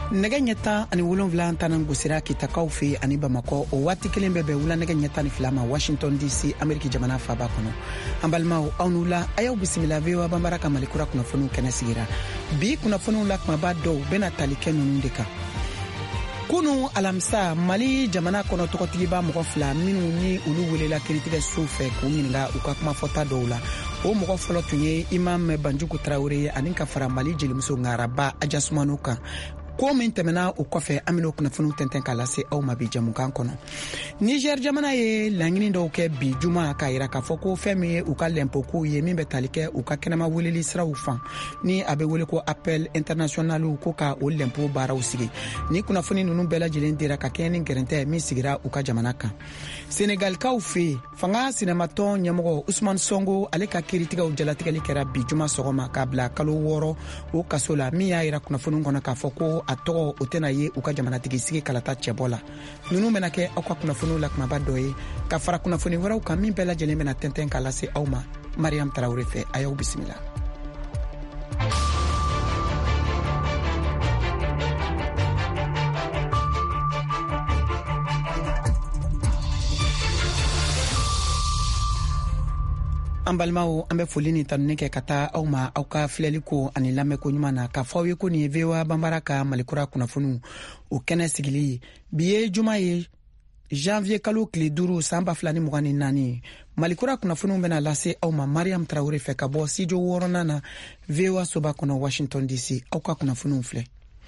nɛgɛ ɲɛta ani 7 tanan gosira kitakaw fe ani Bamakɔ o waati kelen bɛ wula nɛgɛ ɲɛta ni 2 ma Washington DC Ameriki jamana faba kɔnɔ. An balimaw aw n'u la a y'aw bisimila VOA Bambara ka Malikura kunnafoniw kɛnɛ sigira. Bi kunnafoniw la kumaba dɔw bɛna tali kɛ ninnu de kan. Kunu alamisa Mali jamana kɔnɔ tɔgɔtigiba mɔgɔ 2 minnu ni olu welela kiritigɛ so fɛ k'u ɲininka u ka kumafɔta dɔw la. O mɔgɔ fɔlɔ tun ye Imam Banjugu Traoré ani ka fara Mali jelimuso Ngaraba Adjasumano kan. Ko min tɛmɛna o kɔfɛ an bɛna kunnafoniw tɛntɛn k'a lase aw ma bi jamukan kɔnɔ. Niger jamana ye laɲini dɔw kɛ bi juma k'a yira k'a fɔ ko fɛn min ye u ka lɛnpokow ye min bɛ tali kɛ u ka kɛnɛma weleli siraw fan ni a bɛ wele ko appel international ko ka o lɛnpo baaraw sigi. Ni kunnafoni ninnu bɛɛ lajɛlen dira ka kɛɲɛ ni gɛrɛntɛ min sigira u ka jamana kan. Senegalikaw fɛ fanga sinematɔn ɲɛmɔgɔ Ousmane Sonko ale ka kiiritigɛw jalatigɛli kɛra bi juma sɔgɔma k'a bila kalo 6 o kaso la min y'a yira kunnafoni kɔnɔ k'a fɔ ko a tɔgɔ o tɛna ye u ka jamanatigi sigi kalata cɛbɔ la. Ninnu bɛna kɛ aw ka kunnafoniw la kumaba dɔ ye ka fara kunnafoni wɛrɛw kan min bɛɛ lajɛlen bɛna tɛntɛn k'a lase aw ma. Mariam Traoré fɛ a y'aw bisimila. An balimaw an bɛ foli ni tanuni kɛ ka taa aw ma aw ka filɛli ko ani lamɛnko ɲuman na ka fɔ aw ye ko nin ye VOA Bambara ka Malikura kunnafoniw o kɛnɛ sigili bi ye juma ye janvier kalo tile 5 san 2024 Malikura kunnafoniw bɛna lase aw ma. Mariam Traoré fɛ ka bɔ studio 6nan na VOA soba kɔnɔ Washington DC. Aw ka kunnafoniw filɛ.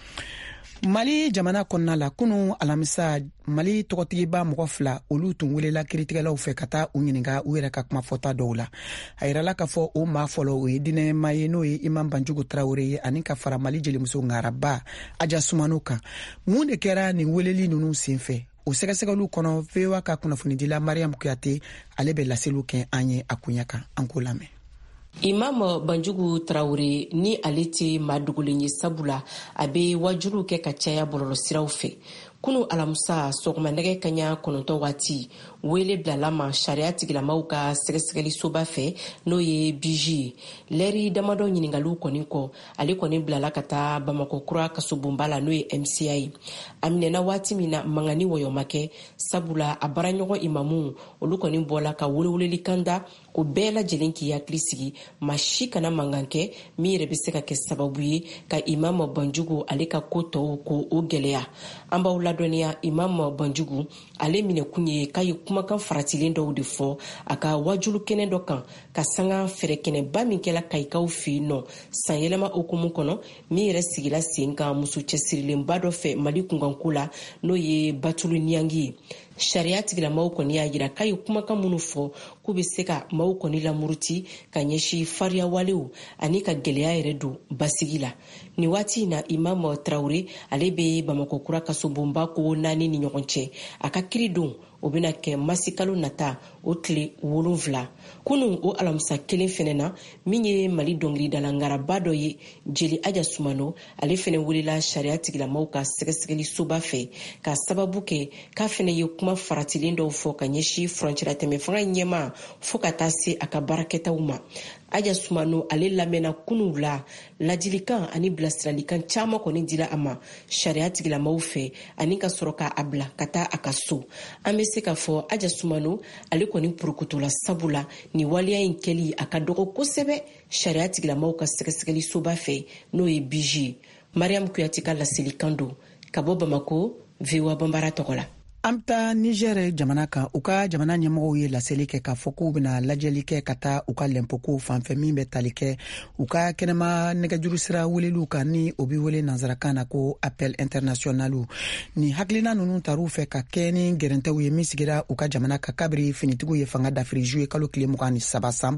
Mali jamana kɔnɔna la kunu alamisa Mali tɔgɔtigiba mɔgɔ 2 olu tun welela kiritigɛlaw fɛ ka taa u ɲininka u yɛrɛ ka kumafɔta dɔw la. A yirala k'a fɔ o maa fɔlɔ o ye dinɛma ye n'o ye Imam Banjugu Traoré ye ani ka fara Mali jelimuso Ngaraba Adjasumano kan. Mun de kɛra nin weleli ninnu senfɛ? O sɛgɛsɛgɛliw kɔnɔ VOA ka kunnafonidila Mariam Kuyate ale bɛ laseliw kɛ an ye a kunya kan. An k'o lamɛn. Imam Banjugu Traoré ni ale tɛ maa dogolen ye sabula a bɛ wajulu kɛ ka caya bɔlɔlɔ siraw fɛ. Kunu alamusa sɔgɔma nɛgɛ kaɲa 9 waati wele bilala ma sariya tigilamaw ka sɛgɛsɛgɛli soba fɛ n'o ye BJ lɛri damadɔ ɲininkaliw kɔni kɔ ale kɔni bilala ka taa Bamakɔ kura kasobonba la n'o ye MCA ye. A minɛna waati min na mangani wɔyɔma kɛ sabula a baraɲɔgɔn imamu olu kɔni bɔla ka weleweleli kanda o bɛɛ lajɛlen k'i hakili sigi maa si kana mankan kɛ min yɛrɛ bɛ se ka kɛ sababu ye ka Imam Banjugu ale ka ko tɔw ko o gɛlɛya. An b'aw ladɔnniya Imam Banjugu ale minɛkun ye k'a ye kumakan faratilen dɔw de fɔ a ka wajulu kɛnɛ dɔ kan ka sanga fɛrɛ kɛnɛba min kɛla Kayikaw fɛ yen nɔ san yɛlɛma okumu kɔnɔ min yɛrɛ sigila sen kan muso cɛsirilenba dɔ fɛ Mali kunkanko la n'o ye Batulu Niyangi ye. Sariya tigilamaw kɔni y'a jira k'a ye kumakan minnu fɔ k'u bɛ se ka maaw kɔni lamuruti ka ɲɛsin fariya walew ani ka gɛlɛya yɛrɛ don basigi la. Ni waati in na Imam Traoré ale bɛ Bamakɔ kura kasobonba ko 4 ni ɲɔgɔn cɛ. A ka kiri don o bɛna kɛ masikalo nata o tile 7. Kunun o alamisa kelen fɛnɛ na min ye Mali dɔnkilidala Ngaraba dɔ ye Jeli Adjasumano ale fɛnɛ welela sariya tigilamaw ka sɛgɛsɛgɛli soba fɛ ka sababu kɛ k'a fɛnɛ ye kuma faratilen dɔw fɔ ka ɲɛsin furancɛla tɛmɛ fanga ɲɛma fɔ ka taa se a ka baarakɛtaw ma. Adjasumano ale lamɛnna kunun la ladilikan ani bilasiralikan caman kɔni dira a ma sariya tigilamaw fɛ ani ka sɔrɔ k'a bila ka taa a ka so. An bɛ se ka fɔ Adjasumano ale kɔni purukutola sabula ni waliya in kɛli a ka dɔgɔ kosɛbɛ sariya tigilamaw ka sɛgɛsɛgɛli soba fɛ n'o ye BJ. Mariam Kuyate ka laselikan don ka bɔ Bamako VOA Bambara tɔgɔ la. An bɛ taa Niger jamana kan u ka jamana ɲɛmɔgɔw ye laseli kɛ k'a fɔ k'u bɛna lajɛli kɛ ka taa u ka lɛnpokow fanfɛ min bɛ tali kɛ u ka kɛnɛma nɛgɛjuru sira weleliw kan ni o bɛ wele nanzarakan na ko appel international. Ni hakilina ninnu tar'u fɛ ka kɛ ni gɛrɛntɛw ye min sigira u ka jamana kan kabiri finitigiw ye fanga dafiri juye kalo tile 23 san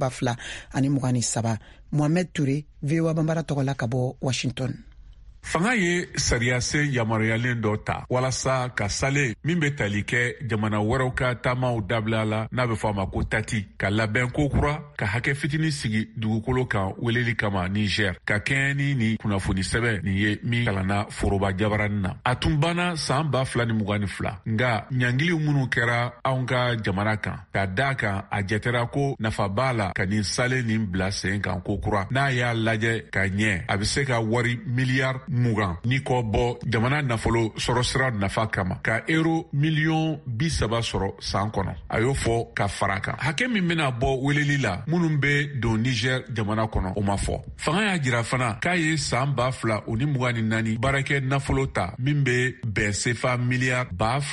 2023. Mohamed Touré VOA Bambara tɔgɔ la ka bɔ Washington. Fanga ye sariyase yamaruyalen dɔ ta walasa ka sale min bɛ tali kɛ jamana wɛrɛw ka taamaw dabila la n'a bɛ fɔ a ma ko tati ka labɛn ko kura ka hakɛ fitinin sigi dugukolo kan weleli kama Niger ka kɛɲɛ ni kunnafoni sɛbɛn nin ye min kalanna foroba jabaranin na. A tun banna san 2022 nka ɲangiliw minnu kɛra anw ka jamana kan ka da kan a jɛtɛra ko nafa b'a la ka nin sale nin bila sen kan ko kura n'a y'a lajɛ ka ɲɛ a bɛ se ka wari miliyari mugan ni kɔ bɔ jamana nafolo sɔrɔ sira nafa kama ka euro miliyɔn 30 sɔrɔ san kɔnɔ. A y'o fɔ ka fara kan. Hakɛ min bɛna bɔ weleli la minnu bɛ don Niger jamana kɔnɔ o ma fɔ. Fanga y'a jira fana k'a ye san 2024 baarakɛ nafolo ta min bɛ bɛn sefa miliyari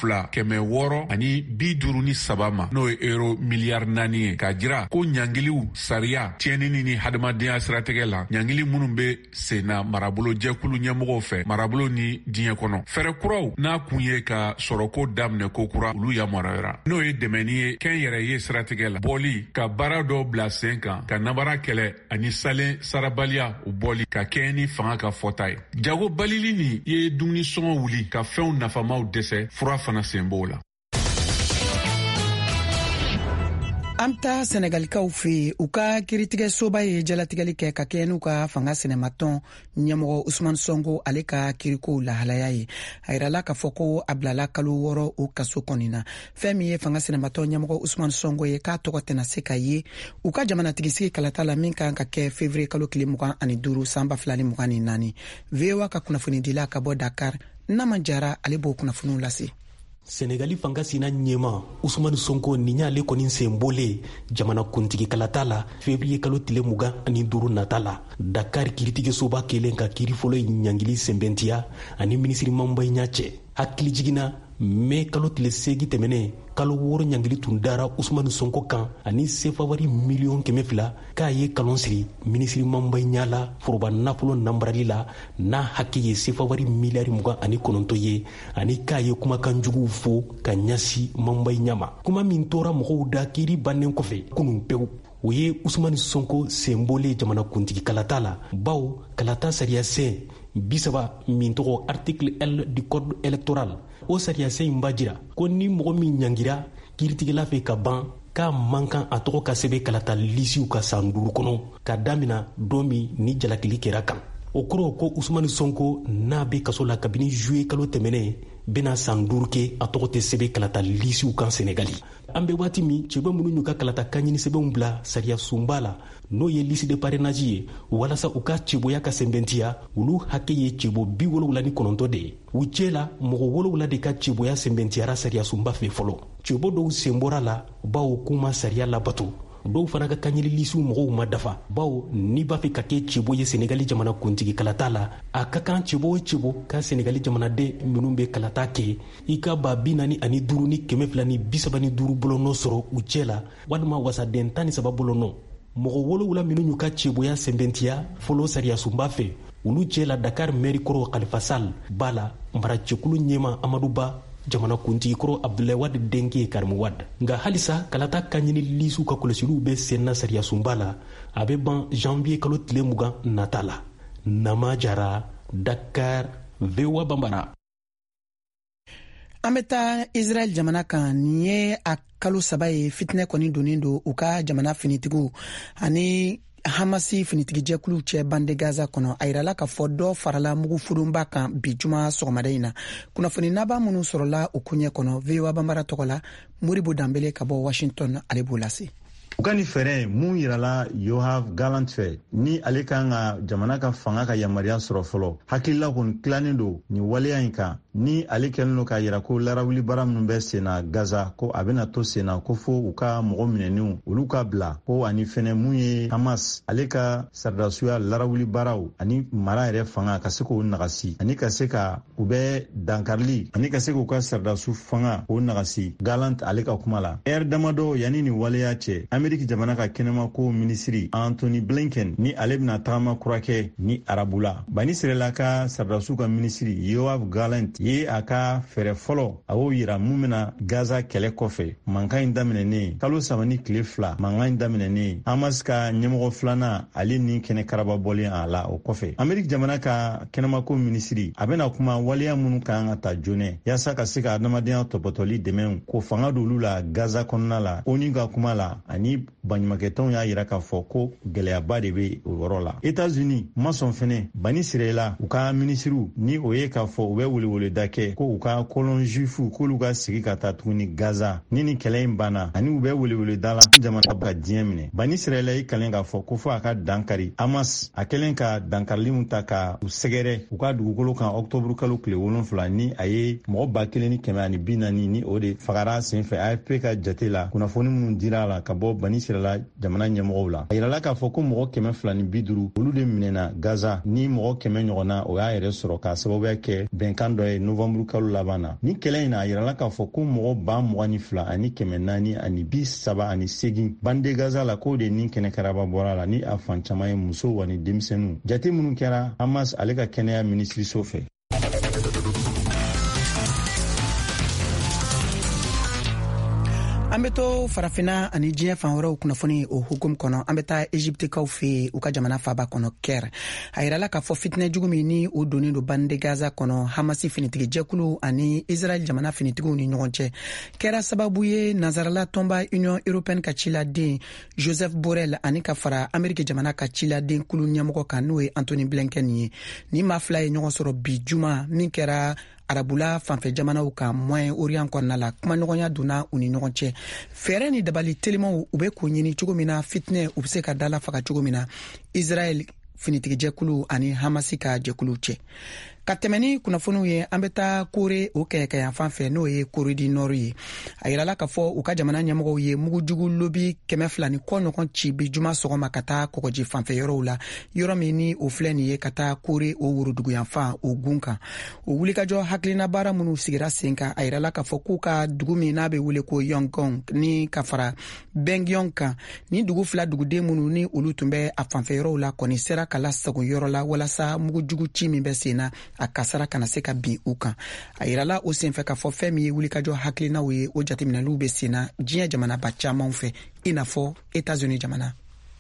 2,653 ma n'o ye euro miliyari 4 ye. K'a jira ko ɲangiliw sariya tiɲɛnini ni hadamadenya siratigɛ la ɲangili minnu bɛ senna marabolo jɛkulu ɲɛmɔgɔw fɛ marabolo ni diɲɛ kɔnɔ. Fɛɛrɛ kuraw n'a kun ye ka sɔrɔko daminɛ ko kura olu yamaruyara n'o ye dɛmɛni ye kɛn yɛrɛ ye siratigɛ la bɔli ka baara dɔ bila sen kan ka nabara kɛlɛ ani salen sarabaliya u bɔli ka kɛɲɛ ni fanga ka fɔta ye. Jago balili nin ye dumuni sɔngɔ wuli ka fɛnw nafamaw dɛsɛ fura fana sen b'o la. An ta Senegalikaw fe u ka kiiritigɛsoba ye jalatigɛli kɛ ka kɛ n'u ka fanga sɛnɛmatɔn ɲɛmɔgɔ Usmane Sonko ale ka kiirikow lahalaya ye. A yirala k'a fɔ ko a bilala kalo 6 o kaso kɔni na. Fɛn min ye fanga sɛnɛmatɔn ɲɛmɔgɔ Usmane Sonko ye k'a tɔgɔ tɛna se ka ye u ka jamanatigisi kalata la min kan ka kɛ février kalo 25 san 2024. VOA ka kunnafoni dila ka bɔ Dakar Nama Jara ale b'o kunnafoniw lase. Senegali fanga sina ɲɛma Usmane Sonko ni y'ale kɔni senbole jamana kuntigi kalata la février kalo 25 nata la. Dakar kiiritigesoba kelen ka kiiri fɔlɔ ɲangili sɛnbɛntiya ani minisiri Mamba Ɲa cɛ. Hakili jiginna me kalo 8 tɛmɛnen kalo 6 ɲangili tun dara Usmane Sonko kan ani sefa wari miliyɔn 200 k'a ye kalon siri minisiri Mamba Ɲa la foroba nafolo nambarali la n'a hakɛ ye sefa wari miliyari 29 ye ani k'a ye kumakan juguw fo ka ɲasi Mamba Ɲa ma. Kuma min tora mɔgɔw da kiiri bannen kɔfɛ kunun pewu o ye Usmane Sonko senbole jamana kuntigi kalata la bawo kalata sariya sen 30 min tɔgɔ article L du code électoral o sariya sen b'a jira ko ni mɔgɔ min ɲangira kiiritigɛla fɛ ka ban k'a man kan a tɔgɔ ka sɛbɛn kalata lisiw ka san 5 kɔnɔ ka damina don min ni jalakili kɛra kan. O kɔrɔ ko Usmane Sonko n'a bɛ kaso la kabini juillet kalo tɛmɛnen bena san 5 kɛ a tɔgɔ tɛ sɛbɛn kalata lisiw kan Senegali. An bɛ waati min cɛbɛ minnu y'u ka kalata kaɲini sɛbɛnw bila sariya sunba la n'o ye liste de parrainage ye walasa u ka cɛboya ka sɛnbɛntiya olu hakɛ ye cɛbo 79 de ye. U cɛ la mɔgɔ 7 de ka cɛboya sɛnbɛntiyara sariya sunba fɛ fɔlɔ. Cɛbo dɔw sen bɔra la bawo k'u ma sariya labato. Dɔw fana ka kaɲini lisiw mɔgɔw ma dafa bawo n'i b'a fɛ ka kɛ cɛbo ye Senegali jamana kuntigi kalata la a ka kan cɛbo o cɛbo ka Senegali jamanaden minnu bɛ kalata kɛ i ka ba 45 ni 235 bolonɔ sɔrɔ u cɛ la walima wasaden 13 bolonɔ. Mɔgɔ 7 minnu y'u ka cɛboya sɛnbɛntiya fɔlɔ sariya sunba fɛ olu cɛ la Dakar maire kɔrɔ Khalifa Sall b'a la maracɛkulu ɲɛma Amadou Ba jamana kuntigi kɔrɔ Abdoulaye Wade denkɛ Karim Wade. Nka halisa kalata kaɲini lisiw ka kɔlɔsiliw bɛ senna sariya sunba la a bɛ ban janvier kalo 20 nata la. Nama Jara, Dakar, VOA Bambara. An bɛ taa Israel jamana kan nin ye a kalo 3 ye fitinɛ kɔni donnen don u ka jamana finitigiw ani Hamasi finitigi jɛkulu cɛ bande Gaza kɔnɔ. A yirala k'a fɔ dɔ farala mugu furunba kan bi juma sɔgɔmada in na. Kunnafoni naba minnu sɔrɔla o kuɲɛ kɔnɔ VOA Bambara tɔgɔ la Moribo Danbele ka bɔ Washington ale b'o lase. U ka ni fɛɛrɛ mun yirala Yoav Gallant fɛ ni ale kan ka jamana ka fanga ka yamaruya sɔrɔ fɔlɔ hakilila kɔni tilannen don ni waleya in kan ni ale kɛlen don k'a yira ko larawuli baara minnu bɛ senna Gaza ko a bɛna to senna ko fo u ka mɔgɔ minɛninw olu ka bila ko ani fɛnɛ mun ye Hamas ale ka saridasuya larawuli baaraw ani mara yɛrɛ fanga ka se k'o nagasi ani ka se ka u bɛ dankarili ani ka se k'u ka saridasu fanga k'o nagasi. Gallant ale ka kuma la damadɔ yanni ni waleya cɛ Ameriki jamana ka kɛnɛma ko minisiri Anthony Blinken ni ale bɛna tagama kura kɛ ni arabula. Bani Sirela ka saridasuw ka minisiri Yoav Gallant ye a ka fɛɛrɛ fɔlɔ a y'o yira mun bɛna Gaza kɛlɛ kɔfɛ mankan in daminɛnen kalo 3 ni tile 2 mankan in daminɛnen Hamas ka ɲɛmɔgɔ filanan ale ni kɛnɛ karaba bɔlen a la o kɔfɛ. Ameriki jamana ka kɛnɛma ko minisiri a bɛna kuma waleya minnu kan ka ta joonɛ yaasa ka se ka adamadenya tɔpɔtɔli dɛmɛ ko fanga d'olu la Gaza kɔnɔna la ONU ka kuma la ani baɲumankɛtɔnw y'a yira k'a fɔ ko gɛlɛyaba de bɛ o yɔrɔ la. États-Unis ma sɔn fɛnɛ Bani Sirela u ka minisiriw ni o ye k'a fɔ u bɛ welewele weleweleda kɛ ko u ka kolon juifu k'olu ka sigi ka taa tuguni Gaza ni nin kɛlɛ in banna ani u bɛ weleweleda la jamana ka diɲɛ minɛ. Bani Israɛl y'i kalen k'a fɔ ko fɔ a ka dankari Hamas a kɛlen ka dankariliw ta ka u sɛgɛrɛ u ka dugukolo kan Octobre kalo tile 7 ni a ye mɔgɔ 1,440 ni o de fagara senfɛ AFP ka jate la kunnafoni minnu dira la ka bɔ Bani Israɛl jamana ɲɛmɔgɔw la. A yirala k'a fɔ ko mɔgɔ 250 olu de minɛna Gaza ni mɔgɔ 100 ɲɔgɔnna o y'a yɛrɛ sɔrɔ ka sababuya kɛ bɛnkan dɔ ye Novembre kalo laban na. Ni kɛlɛ in na a yirala k'a fɔ ko mɔgɔ 22,000 ani 400 ani 38 bande Gaza la k'o de ni kɛnɛkaraba bɔra la ni a fan caman ye muso ani denmisɛnninw. Jate minnu kɛra Hamas ale ka kɛnɛya minisiriso fɛ. An bɛ to farafina ani diɲɛ fan wɛrɛw kunnafoni o hukum kɔnɔ an bɛ taa Egyptekaw fɛ u ka jamana faaba kɔnɔ Caire. A yirala k'a fɔ fitinɛ jugu min ni o donnen don bande Gaza kɔnɔ Hamasi finitigi jɛkulu ani Israel jamana finitigiw ni ɲɔgɔn cɛ kɛra sababu ye nazarala tɔnba Union Européenne ka ciladen Joseph Borrell ani ka fara Ameriki jamana ka ciladen kulu ɲɛmɔgɔ kan n'o ye Anthony Blinken ye. Ni maa fila ye ɲɔgɔn sɔrɔ bi juma min kɛra arabula fanfɛ jamanaw ka Moyen Orient kɔnɔna la kumaɲɔgɔnya donna u ni ɲɔgɔn cɛ. Fɛɛrɛ ni dabali telimaw u bɛ k'o ɲini cogo min na fitinɛ u bɛ se ka dala faga cogo min na Israel finitigi jɛkulu ani Hamasi ka jɛkulu cɛ. Ka tɛmɛ ni kunnafoniw ye an bɛ taa Kore o kɛyɛkɛyan fan fɛ n'o ye Kore du Nord ye. A yirala k'a fɔ u ka jamana ɲɛmɔgɔw ye mugujugu lobi 200 ni kɔ ɲɔgɔn ci bi juma sɔgɔma ka taa kɔgɔji fanfɛ yɔrɔw la yɔrɔ min ni o filɛ nin ye ka taa Kore o woroduguyan fan o gun kan. O wulikajɔ hakilina baara minnu sigira sen kan a yirala k'a fɔ k'u ka dugu min n'a bɛ wele ko Yongkong ni ka fara Bengyong kan ni dugu fila duguden minnu ni olu tun bɛ a fanfɛ yɔrɔw la kɔni sera ka lasago yɔrɔ la walasa mugujugu ci min bɛ sen na a kasara kana se ka bin u kan. A yirala o senfɛ k'a fɔ fɛn min ye wulikajɔ hakilinaw ye o jateminɛliw bɛ sen na diɲɛ jamanaba caman fɛ i n'a fɔ États-Unis jamana.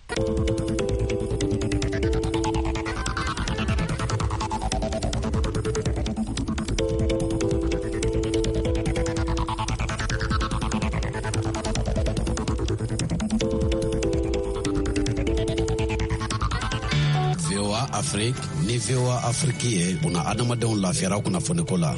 Afrique ni VOA Afrique ye buna adamadenw lafiyara kunnafoniko la.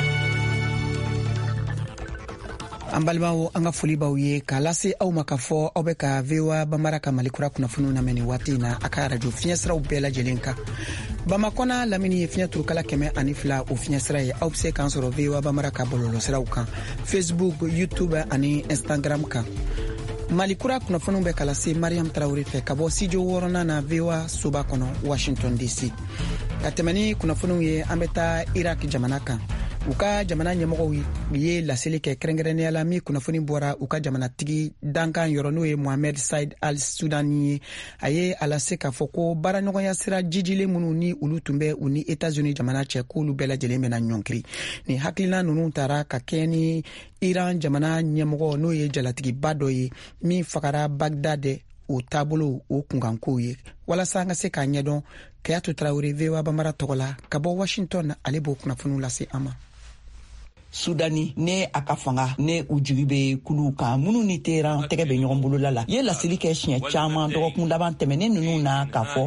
An balimaw an ka foli b'aw ye k'a lase aw ma k'a fɔ aw bɛ ka VOA Bambara ka Malikura kunnafoniw lamɛn nin waati in na a ka radio fiɲɛsiraw bɛɛ lajɛlen kan. Bamakɔna lamini ye fiɲɛ turukala 102 o fiɲɛsira ye aw bɛ se k'an sɔrɔ VOA Bambara ka bɔlɔlɔsiraw kan Facebook, YouTube ani Instagram kan. Malikura kunnafoniw bɛ kala se Mariam Traoré fɛ ka bɔ studio 6nan na VOA soba kɔnɔ Washington DC. Ka tɛmɛ ni kunnafoniw ye an bɛ taa Irak jamana kan. U ka jamana ɲɛmɔgɔw ye laseli kɛ kɛrɛnkɛrɛnnenya la min kunnafoni bɔra u ka jamanatigi dankan yɔrɔ n'o ye Mohamed Said al-Sudani ye. A ye a lase k'a fɔ ko baaraɲɔgɔnya sira jijilen minnu ni olu tun bɛ u ni États-Unis jamana cɛ k'olu bɛɛ lajɛlen bɛna ɲɔnkiri. Ni hakilina ninnu taara ka kɛ ni Iran jamana ɲɛmɔgɔ n'o ye jalatigiba dɔ ye min fagara Bagdad o taabolo o kunkankow ye. Walasa an ka se k'a ɲɛdɔn Kayatu Traoré VOA Bambara tɔgɔ la ka bɔ Washington ale b'o kunnafoniw lase an ma. Sudani ne a ka fanga ne u jigi bɛ kulu kan minnu ni Teheran tɛgɛ bɛ ɲɔgɔn bolo la ye laseli kɛ siɲɛ caman dɔgɔkun laban tɛmɛnen ninnu na k'a fɔ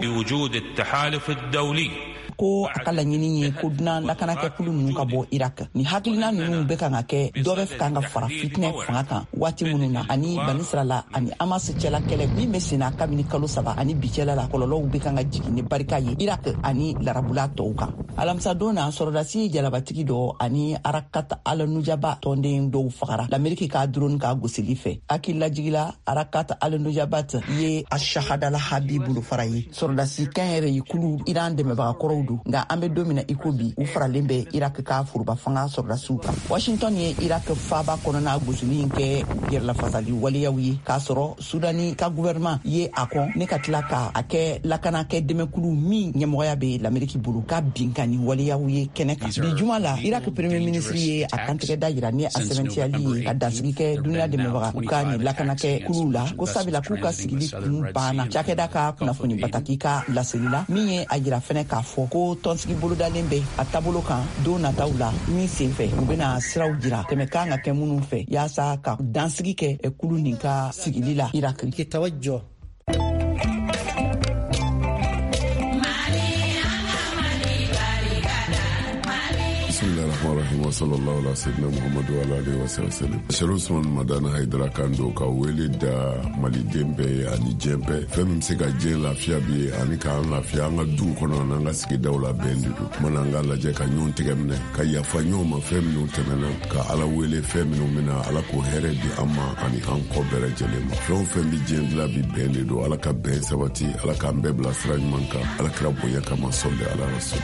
ko a ka laɲini ye ko dunan lakanakɛkulu ninnu ka bɔ Irak. Ni hakilina ninnu bɛ kan ka kɛ dɔ bɛ kan ka fara fitinɛ fanga kan waati minnu na ani Bani Israɛl ani Hamas cɛla kɛlɛ min bɛ senna kabini kalo 3 ani bi cɛla la kɔlɔlɔw bɛ kan ka jigin ni barika ye Irak ani larabula tɔw kan. Alamisa don na sɔrɔdasi jalabatigi dɔ ani Arakat al-Nujaba tɔnden dɔw fagara l'Amérique ka drone ka gosili fɛ. Hakililajigila Arakat al-Nujabat ye Ashahadala Habibulu fara ye. Sɔrɔdasi kɛnyɛrɛ ye kulu Iran dɛmɛbaga kɔrɔw don nka an bɛ don min na iko bi u faralen bɛ Irak ka furuba fanga sɔrɔdasiw kan. Washington ye Irak faaba kɔnɔna gosili in kɛ yɛrɛlafasali waleyaw ye k'a sɔrɔ Sudani ka gouvernement ye a kɔn ne ka tila ka a kɛ lakanakɛ dɛmɛkulu min ɲɛmɔgɔya bɛ l'Amérique bolo ka binka ni waleyaw ye kɛnɛ kan. Bi juma la Irak premier ministre ye a kantigɛ da yira ni a sɛbɛntiyali ye ka dansigi kɛ duniya dɛmɛbaga u ka ni lakanakɛ kulu la ko sabila k'u ka sigili kun banna. Cakɛda ka kunnafoni bataki ka laseli la min ye a yira fɛnɛ k'a fɔ ko tɔnsigi bolodalen bɛ a taabolo kan don nataw la min senfɛ u bɛna siraw jira tɛmɛ kan ka kɛ minnu fɛ yaasa ka dansigi kɛ kulu nin ka sigili la Irak. Bismillahirrahmanirrahim wa sallallahu ala sayyidina Muhammad wa ala alihi wa sallam. Sheikh Usman Madana Haidara Kando ka wele da Mali dembe ani jembe fem se ka je lafiya bi ani ka lafiya nga du kono na nga sigi dawla bendu mana nga la je ka nyun tigemne ka ya fanyo ma fem no temena ka ala wele fem no mina ala ko here bi amma ani an ko bere jele ma fem bi jendla bi bendu ala ka ben sabati ala ka mbebla sraj manka ala kra boya kama solde ala rasul.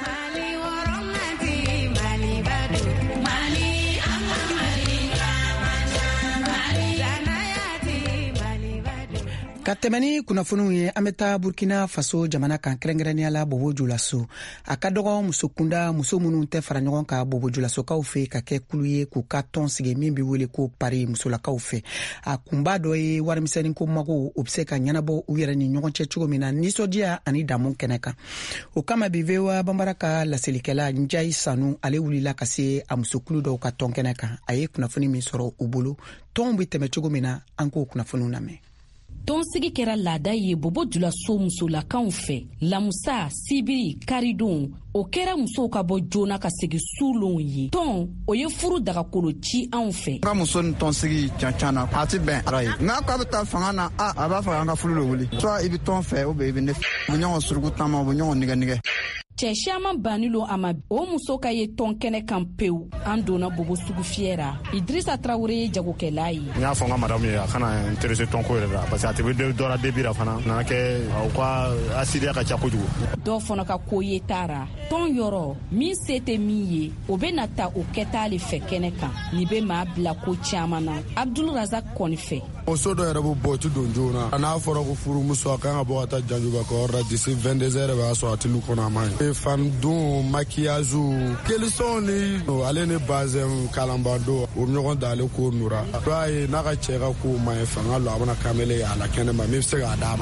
Ka tɛmɛni kunnafoniw ye an bɛ taa Burkina Faso jamana kan kɛrɛnkɛrɛnnenya la Bobo Julaso a ka dɔgɔ muso kunda muso minnu tɛ fara ɲɔgɔn kan Bobo Julasokaw fɛ ka kɛ kulu ye k'u ka tɔn sigi min bɛ wele ko pari musolakaw fɛ a kunba dɔ ye warimisɛnnin ko mago o bɛ se ka ɲɛnabɔ u yɛrɛ ni ɲɔgɔn cɛ cogo min na nisɔndiya ani damu kɛnɛ kan o kama bi VOA Banbara ka laselikɛla Njayi Sanu ale wulila ka se a muso kulu dɔw ka tɔn kɛnɛ kan a ye kunnafoni min sɔrɔ u bolo tɔnw bɛ tɛmɛ cogo min na an k'o kunnafoniw lamɛn. Tɔnsigi kɛra laada ye Bobo Julaso musolakanw fɛ lamusa sibiri karidon o kɛra musow ka bɔ joona ka segi sulonw ye tɔn o ye furu dagakolo ci anw fɛ ka muso ni tɔnsigi cancana a ti bɛn ara ye nka k'a bɛ taa fanga na a b'a fɔ an ka furu lo wuli soit i bɛ tɔn fɛ ou bien i bɛ ne fɛ u bɛ ɲɔgɔn surugu taama u bɛ ɲɔgɔn nigɛ cɛ siaman banilo a ma o muso ka ye tɔn kɛnɛ kan pewu an donna Bobo sugu fiyɛra Idrissa Traoré ye jagokɛla ye n y'a fɔ n ka madame ye a kana intéressé tɔnko yɛrɛ la parce que a tɛ bɛ dɔra débira fana nana kɛ u ka asidiya ka ca kojugu dɔw fana ka ko ye taara tɔn yɔrɔ min se tɛ min ye o bɛ na ta o kɛta le fɛ kɛnɛ kan nin bɛ maa bila ko caman na Abdul Razak kɔni fɛ muso dɔ yɛrɛ bɛ bɔ o tɛ don joona n'a fɔra ko furumuso a kan ka bɔ ka taa janjuba ka yɔrɔ la d'ici 22 heures b'a sɔrɔ a tɛ n'u kɔnɔ a ma ye fan don maquillage kelisɔn ni ale ni bazɛn kalanba don o ɲɔgɔn da ale ko nura b'a ye n'a ka cɛ ka ko ma ye fanga lo a bɛna kamele a la kɛnɛ ma min bɛ se k'a d'a ma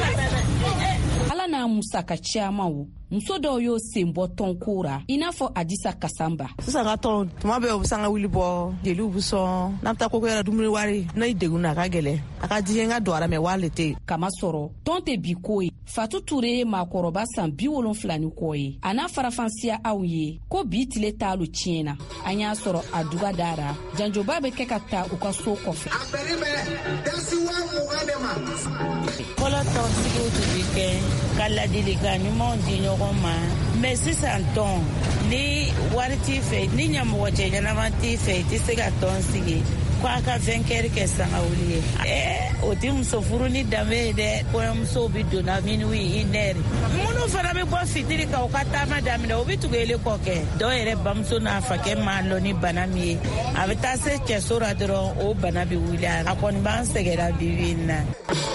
ala n'a musaka caman o muso dɔw y'o sen bɔ tɔnko ra i n'a fɔ Adisa Kasamba sisan ka tɔn tuma bɛɛ u bɛ sanga wuli bɔ jeliw bɛ sɔn n'a bɛ taa koko yɛrɛ dumuni wari n'a degun na a ka gɛlɛn a ka diɲɛ ka don a la mɛ wale tɛ kama sɔrɔ tɔn tɛ bi ko ye Fatu Ture ye maakɔrɔba san 70 ni kɔ ye a n'a farafansiya aw ye ko bi tile taalo tiɲɛna an y'a sɔrɔ a duga dara janjoba bɛ kɛ ka taa u ka so kɔfɛ fɔlɔ tɔnsigiw tun bɛ kɛ ka ladilikan ɲumanw di ɲɔgɔn ma mɛ sisan tɔn ni wari t'i fɛ ni ɲɛmɔgɔ cɛ ɲɛnama t'i fɛ i tɛ se ka tɔn sigi ko a ka 20 kɛ sangawuli ye o tɛ muso furu ni danbe ye dɛ kɔɲɔmusow bɛ donna minuit une heure minnu fana bɛ bɔ fitiri kan u ka taama daminɛ u bɛ tugeli kɔ kɛ dɔw yɛrɛ bamuso n'a fakɛ m'a lɔn ni bana min ye a bɛ taa se cɛso la dɔrɔn o bana bɛ wuli a kɔni b'an sɛgɛra bi in na.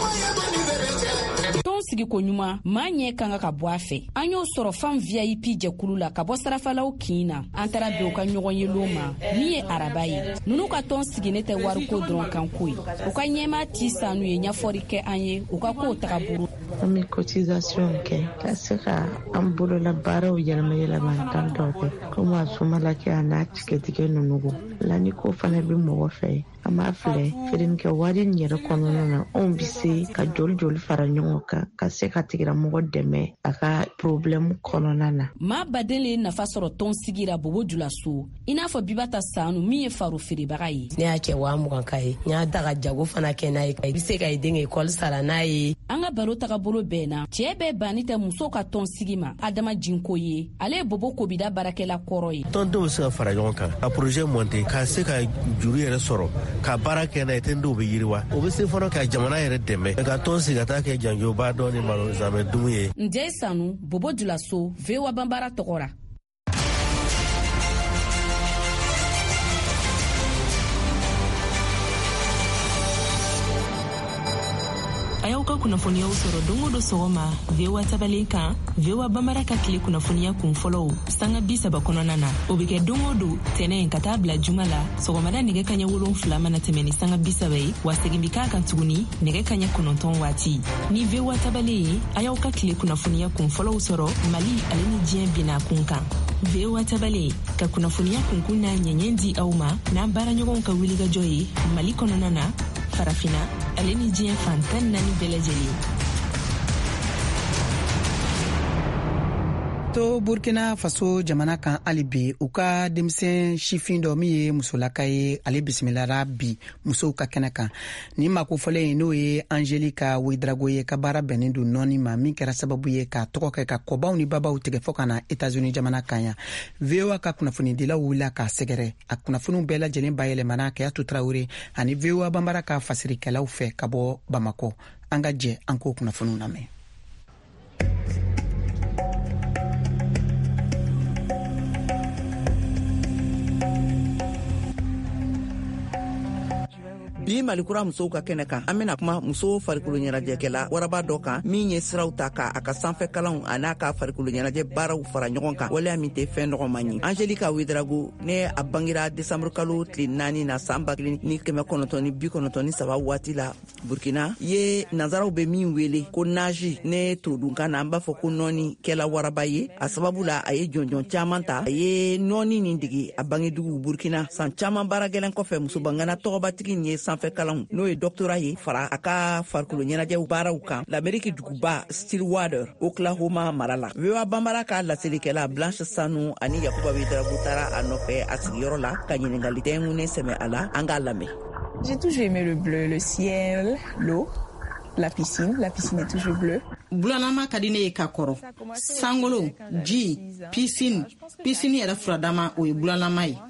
sigi ko ɲuman maa ɲɛ kan ka bɔ a fɛ an y'o sɔrɔ fan VIP jɛkulu la ka bɔ sarafalaw kin na an taara bɛn u ka ɲɔgɔn yelon ma min ye araba ye nunu ka tɔn sigi ne tɛ wariko dɔrɔn kan ko ye u ka ɲɛma ti sanu ye ɲɛfɔri kɛ an ye u ka kow taga buru an bɛ cotisation kɛ ka se ka an bolola baaraw yɛlɛma tan dɔw kɛ komi a sumalakɛ a n'a tigɛtigɛ nunugu lani ko fana bɛ mɔgɔ fɛ an b'a filɛ feerenikɛ wari in yɛrɛ kɔnɔna na anw bɛ se ka joli fara ɲɔgɔn kan ka se ka tigilamɔgɔ dɛmɛ a ka problème kɔnɔna na maa baden le nafa sɔrɔ tɔn sigira Bobo Julaso i n'a fɔ Bibata Sanu min ye faro feerebaga ye ne y'a kɛ 20 ka ye n y'a daga jago fana kɛ n'a ye i bɛ se ka i den école sara n'a ye an ka baro tagabolo bɛɛ na cɛ bɛɛ banni tɛ muso ka tɔn sigi ma Adama Jinko ye ale ye Bobo Kobida baarakɛla kɔrɔ ye tɔndenw bɛ se ka fara ɲɔgɔn kan ka projet monter ka se ka juru yɛrɛ sɔrɔ ka baara kɛ n'a ye tɛndenw bɛ yiriwa o bɛ se fɔlɔ ka jamana yɛrɛ dɛmɛ ka tɔn sigi ka taa kɛ janjoba dɔ ni malo zamɛ dumu ye Njayi Sanu Bobo Julaso VOA Banbara tɔgɔra a y'aw ka kunnafoniyaw sɔrɔ don o don sɔgɔma VOA tabalen kan VOA Banbara ka tile kunnafoniya kun fɔlɔw sanga 30 kɔnɔna na o bɛ kɛ don o don tɛnɛn ka taa bila juma la sɔgɔmada nɛgɛ kaɲɛ 7 mana tɛmɛ ni sanga 30 ye wa segin bi k'a kan tuguni nɛgɛ kaɲɛ 9 waati ni VOA tabalen ye a y'aw ka tile kunnafoniya kun fɔlɔw sɔrɔ Mali ale ni diɲɛ bina kun kan VOA tabalen ka kunnafoniya kunkun n'a ɲɛɲɛ di aw ma n'an baaraɲɔgɔnw ka wulikajɔ ye Mali kɔnɔna na farafina ale ni diɲɛ fan 14 bɛɛ lajɛlen to Burkina Faso jamana kan alibi u ka denmisɛn sifin dɔ min ye musolaka ye ale bisimilara bi musow ka kɛnɛ kan ni makofɔlen n'o ye Angelica Ouedraogo ye ka baara bɛnnen don nɔɔni ma min kɛra sababu ye ka tɔgɔ kɛ ka kɔbaw ni babaw tigɛ fɔ ka na États-Unis jamana kan ya VOA ka kunnafonidilaw wulila k'a sɛgɛrɛ a kunnafoniw bɛɛ lajɛlen bayɛlɛmana Keyatu Traoré ani VOA banbara ka fasirikɛlaw fɛ ka bɔ Bamako an ka jɛ an k'o kunnafoniw lamɛn. bi malikura musow ka kɛnɛ kan an bena kuma muso farikolo ɲɛnajɛkɛla waraba dɔ kan min ye siraw ta ka a ka sanfɛ kalanw a n'a ka farikolo ɲɛnajɛ baaraw fara ɲɔgɔn kan waleya min tɛ fɛn nɔgɔman ye. Angelica Ouedraogo ne a bangira desanburu kalo tile 4 na san 1993 waati la Burkina ye nazaraw be min wele ko nagi ne to dunkan na an b'a fɔ ko nɔɔni kɛla waraba ye a sababu la a ye jɔnjɔn caman ta a ye nɔɔni nin digi a bangedugu Burkina san caman baara gɛlɛn kɔfɛ musobangana tɔgɔbatigi ye sanfɛ kalanw n'o ye doctorat ye fara a ka farikolo ɲɛnajɛw baaraw kan l'Amérique duguba Stillwater Oklahoma mara la. VOA banbara ka laselikɛla Blanche Sanu ani Yakuba Ouedraogo taara a nɔfɛ a sigiyɔrɔ la ka ɲiningali tɛŋune sɛmɛ a la an k'a lamɛn. J'ai toujours aimé le bleu, le ciel, l'eau, la piscine est toujours bleue. Bulanama kadine ye ka kɔrɔ sangolo ji piscine yɛrɛ furadama o ye bulanama ye.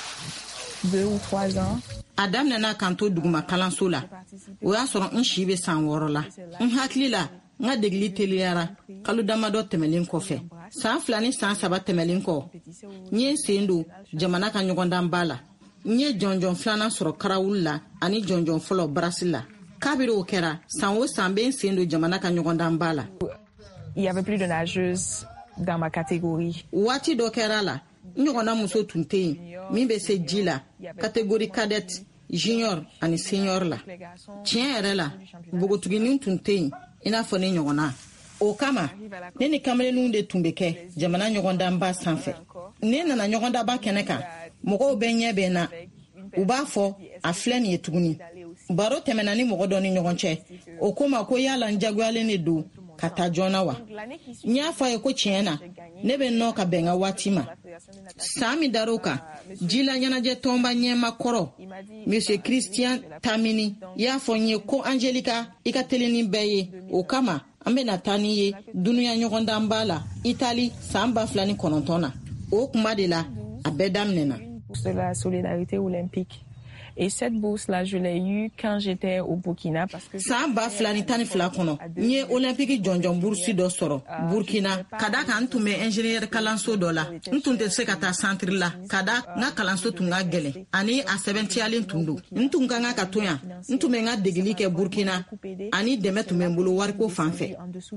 2 ou 3 ans. Adam nana kanto duguma kalanso la o y'a sɔrɔ n si bɛ san 6 la n hakili la n ka degeli teliyara kalo damadɔ tɛmɛlen kɔfɛ san 2 ni san 3 tɛmɛlen kɔ n ye sen don jamana ka ɲɔgɔndan ba la n ye jɔnjɔn filanan sɔrɔ karawuli la ani jɔnjɔn fɔlɔ Barasi la kabiri o kɛra san o san bɛ n sen don jamana ka ɲɔgɔndan ba la. Il y avait plus de nageuses dans ma catégorie. Waati dɔ kɛra la n ɲɔgɔnna muso tun tɛ yen min bɛ se ji la catégorie cadette junior ani senior la tiɲɛ yɛrɛ la bogotiginin tun tɛ yen i n'a fɔ ne ɲɔgɔnna o kama ne ni kamalenninw de tun bɛ kɛ jamana ɲɔgɔndanba sanfɛ ne nana ɲɔgɔndaba kɛnɛ kan mɔgɔw bɛ ɲɛ bɛ na u b'a fɔ a filɛ nin ye tuguni baro tɛmɛna ni mɔgɔ dɔ ni ɲɔgɔn cɛ o ko ma ko yala n jagoyalen de don ka taa joona wa n y'a fɔ a ye ko tiɲɛ na ne bɛ nɔ ka bɛn ka waati ma san min dar'o kan jila ɲɛnajɛ tɔnba ɲɛma kɔrɔ Monsieur Christian Tamini y'a fɔ n ye ko Angelica i ka teli ni bɛɛ ye o kama an bɛna taa ni ye dunuya ɲɔgɔndan ba la Itali san 2009 na o kuma de la a bɛɛ daminɛna. C'est la solidarité olympique. Et cette bourse-là, je l'ai eue quand j'étais au Burkina. Parce que san 2012 kɔnɔ n ye olympique jɔnjɔn bourse dɔ sɔrɔ Burkina ka da kan n tun bɛ ingénieur kalanso dɔ la n tun tɛ se ka taa centre la ka da n ka kalanso tun ka gɛlɛn ani a sɛbɛntiyalen tun don n tun ka kan ka to yan n tun bɛ n ka degeli kɛ Burkina ani dɛmɛ tun bɛ n bolo wariko fan fɛ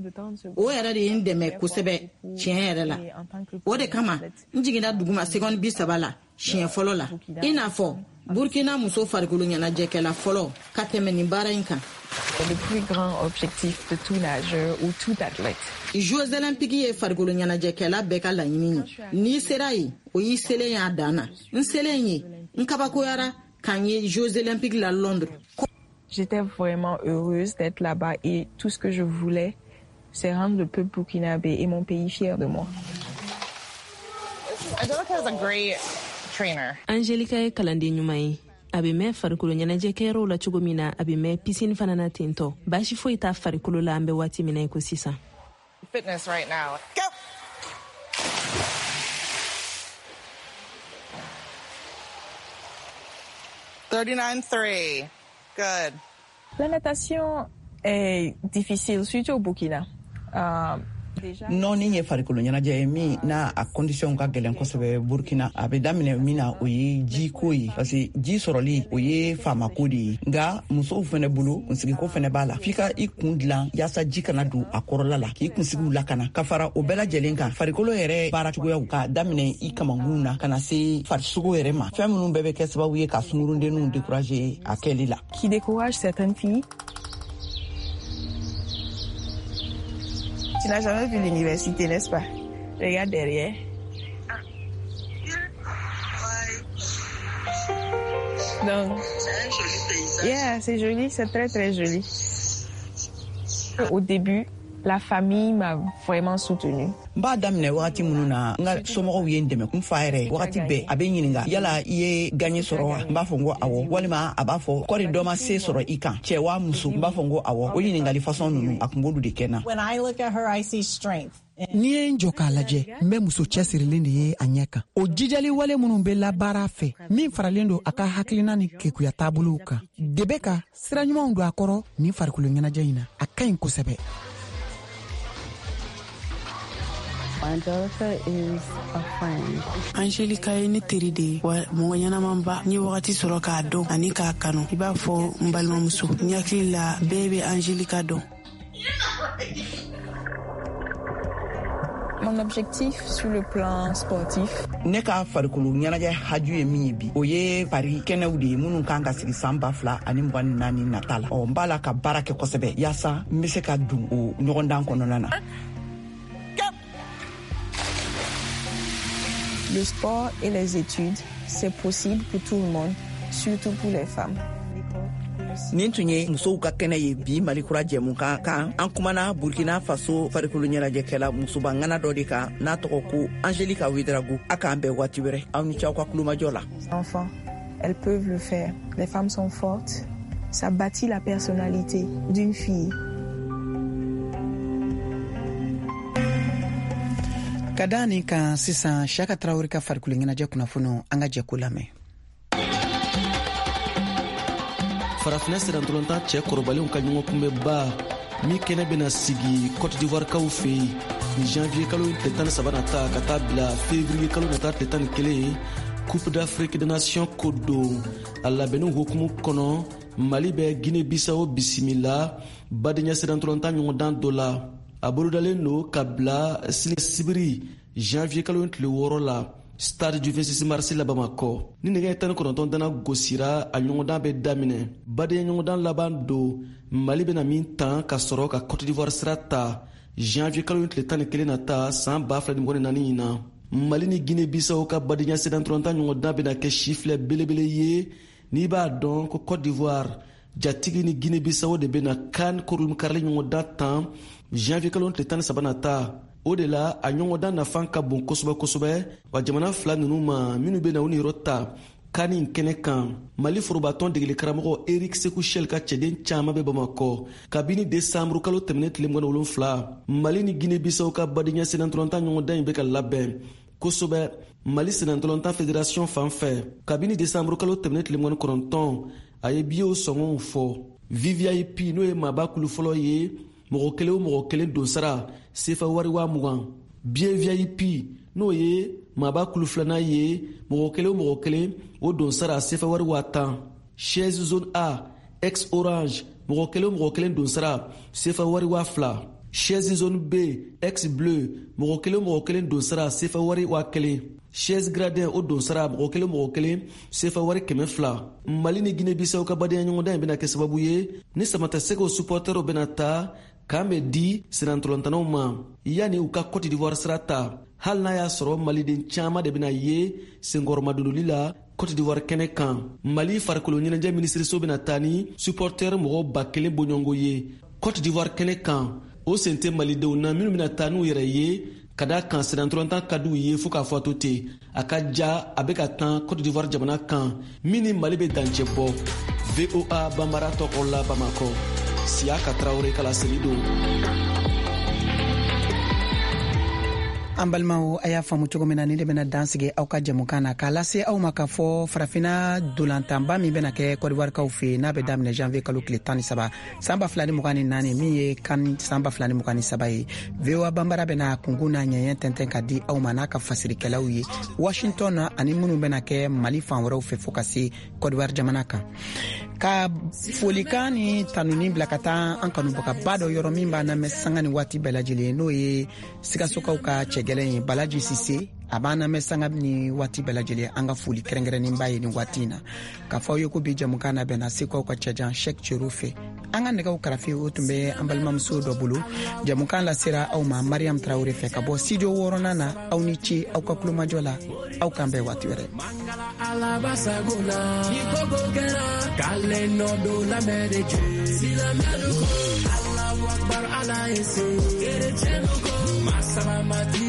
o yɛrɛ de ye n dɛmɛ kosɛbɛ tiɲɛ yɛrɛ la o de kama n jiginna duguma seconde 30 la siɲɛ fɔlɔ la i n'a fɔ Burkina muso farikolo ɲɛnajɛkɛla fɔlɔ ka tɛmɛ nin baara in kan. Le plus grand objectif de tout nageur ou tout athlète. Jeux olympiques ye farikolo ɲɛnajɛkɛla bɛɛ ka laɲini ye n'i sera ye o y'i selen y'a dan na n selen ye n kabakoyara k'an ye Jeux olympiques la Londres. J'étais vraiment heureuse d'être là-bas et tout ce que je voulais c'est rendre le peuple burkinabé et mon pays fier de moi. Angelica is a great trainer. Angelica ye kalanden ɲuman ye a bɛ mɛn farikolo ɲɛnajɛ kɛyɔrɔw la cogo min na a bɛ mɛn piscine fana na tentɔ baasi foyi t'a farikolo la an bɛ waati min na i ko sisan. Fitness right now. Go. $39.3. Good. La natation est difficile, surtout au Burkina. Nɔɔni ye farikolo ɲɛnajɛ ye min n'a a condition ka gɛlɛn kosɛbɛ Burkina a bɛ daminɛ min na o ye ji ko ye parce que ji sɔrɔli o ye faamako de ye nka musow fɛnɛ bolo kunsigiko fɛnɛ b'a la f'i ka i kun dilan yaasa ji kana don a kɔrɔla la k'i kunsigiw lakana ka fara o bɛɛ lajɛlen kan farikolo yɛrɛ baara cogoyaw ka daminɛ i kamankun na ka na se farisogo yɛrɛ ma fɛn minnu bɛɛ bɛ kɛ sababu ye ka sungurudenninw décourager a kɛli la. Qui décourage certaines filles. Tu n'as jamais vu l'université, n'est-ce pas? Regarde derrière. Donc, c'est un joli paysage. Yeah, c'est joli, c'est très très joli. Au début, La famille m'a vraiment soutenue. Ba damne wagati mununa nga somɔgɔw ye ndɛmɛ kun fa yɛrɛ wagati bɛɛ a bɛ ɲininga yala I ye gagné sɔrɔ wa n b'a fɔ n ko awɔ walima a b'a fɔ kɔri dɔ ma se sɔrɔ I kan cɛ wa muso n b'a fɔ n ko awɔ o ɲiningali façon ninnu a kun b'olu de kɛ na. When I look at her I see strength. N'i ye n jɔ k'a lajɛ n bɛ muso cɛsirilen de ye a ɲɛ kan o jijali wale minnu bɛ labaara fɛ min faralen don a ka hakilina ni kekuya taabolow kan de bɛ ka sira ɲumanw don a kɔrɔ nin farikolo ɲɛnajɛ in na a ka ɲi kosɛbɛ. Angelica is a friend. Angelica ye ne teri de ye wa mɔgɔ ɲɛnamanba n ye wagati sɔrɔ k'a dɔn ani k'a kanu I b'a fɔ n balimamuso n hakili la bɛɛ bɛ Angelica dɔn. Mon objectif sur le plan sportif. Ne ka farikolo ɲɛnajɛ haju ye min ye bi o ye Paris kɛnɛw de ye minnu kan ka sigi san 2024 nata la n b'a la ka baara kɛ kosɛbɛ yaasa n bɛ se ka don o ɲɔgɔndan kɔnɔna na. Le sport et les études, c'est possible pour tout le monde, surtout pour les femmes. Nin tun ye musow ka kɛnɛ ye bi Malikura jɛmukan kan an kumana Burkina Faso farikolo ɲɛnajɛkɛla musoba ŋana dɔ de kan n'a tɔgɔ ko Angelica Ouedraogo a k'an bɛɛ waati wɛrɛ aw ni cɛw ka kulomajɔ la. Enfants, elles peuvent le faire. Les femmes sont fortes. Ça bâtit la personnalité d'une fille. Ka da nin kan sisan Shaka Traoré ka farikolo ɲɛnajɛ kunnafoniw an ka jɛ ko lamɛn. Farafinna sirantolontan cɛ kɔrɔbalenw ka ɲɔgɔn kunbɛba min kɛnɛ bɛna sigi Côte d'Ivoire kaw fɛ yen ni janvier kalo tile 13 nata ka taa bila février kalo nata tile 11 Coupe d'Afrique des Nations ko don a labɛnni hukumu kɔnɔ Mali bɛ Guinée-Bissau bisimila badenya sirantolontan ɲɔgɔndan dɔ la a bolodalen don ka bila sibiri janvier kalo tile 6 la stade du 26 mars la Bamako ni nɛgɛ 19 dana gosira a ɲɔgɔndan bɛ daminɛ badenya ɲɔgɔndan laban don Mali bɛna min tan ka sɔrɔ ka Côte d'Ivoire sira ta janvier kalo tile 11 nata san 2024 na Mali ni Guinée-Bissau ka badenya sirantolontan ɲɔgɔndan bɛna kɛ sifilɛ belebele ye n'i b'a dɔn ko Côte d'Ivoire jatigi ni Guinée-Bissau de bɛna CAN korum karili ɲɔgɔndan tan janvier kalo tile 13 nata o de la a ɲɔgɔndan nafan ka bon kosɛbɛ wa jamana fila ninnu ma minnu bɛna u niyɔrɔ ta kani kɛnɛ kan Mali forobatɔn degeli karamɔgɔ Eric Sekou Chel ka cɛden caman bɛ Bamakɔ kabini décembre kalo tɛmɛnen tile 27 Mali ni Guinée-Bissau ka badenya senatolontan ɲɔgɔndan in bɛ ka labɛn kosɛbɛ Mali senatolontan fédération fan fɛ kabini décembre kalo tɛmɛnen tile 19 a ye biyew sɔngɔw fɔ VVIP n'o ye maaba kulu fɔlɔ ye mɔgɔ kelen o mɔgɔ kelen don sara sefa wari 20,000 biye VIP n'o ye maaba kulu filanan ye mɔgɔ kelen o mɔgɔ kelen o don sara sefa wari 10,000 chaise zone A ex orange mɔgɔ kelen o mɔgɔ kelen don sara sefa wari 2,000 chaise zone B ex bleu mɔgɔ kelen o mɔgɔ kelen don sara sefa wari 1,000 chaise gradin o don sara mɔgɔ kelen sefa wari 200 Mali ni Guinée-Bissau ka badenya ɲɔgɔndan in bɛna kɛ sababu ye ni samatasɛgɛw supportɛrw bɛna ta k'an bɛ di sirantolɔntanaw ma yanni u ka Côte d'Ivoire sira ta hali n'a y'a sɔrɔ maliden caman de bɛna ye senkɔrɔmadonoli la Côte d'Ivoire kɛnɛ kan Mali farikolo ɲɛnajɛ minisiriso bɛna taa ni supportɛr mɔgɔ 1000 bɔɲɔngo ye Côte d'Ivoire kɛnɛ kan o sen tɛ malidenw na minnu bɛna taa n'u yɛrɛ ye ka da kan sirantolɔntan ka d'u ye fo k'a fɔ a to ten a ka ja a bɛ ka tan Côte d'Ivoire jamana kan min ni Mali bɛ dancɛ bɔ VOA Bambara tɔgɔ la Bamakɔ Siaka Traoré kala seli don. An balimaw a y'a faamu cogo min na ni de bɛna dansigi aw ka jɛmukan na k'a lase aw ma k'a fɔ farafina dolantanba min bɛna kɛ Côte d'Ivoirekaw fɛ n'a bɛ daminɛ janvier kalo tile 13 san 2024 min ye CAN san 2023 ye VOA Bambara bɛna kungun n'a ɲɛɲɛ tɛntɛn ka di aw ma n'a ka fasirikɛlaw ye Washington na ani minnu bɛna kɛ Mali fan wɛrɛw fɛ fo ka se Côte d'Ivoire jamana kan ka folikan ni tanuni bila ka taa an kanubagaba dɔ yɔrɔ min b'a namɛn sanga ni waati bɛɛ lajɛlen n'o ye Sikasokaw ka cɛgɛlɛn ye Balaji Sise a b'an namɛn sanga ni waati bɛɛ lajɛlen an ka foli kɛrɛnkɛrɛnnen b'a ye ni waati in na k'a fɔ aw ye ko bi jamukan na bɛnna Sekaw ka cɛjan Cheikh Cero fɛ an ka nɛgɛw karafe o tun bɛ an balimamuso dɔ bolo jamukan lasera aw ma Mariam Traoré fɛ ka bɔ studio 6nan na aw ni ce aw ka kulomajɔ la aw k'an bɛɛ waati wɛrɛ Allahu Akbar ese, quiere chenoco, masa mamati.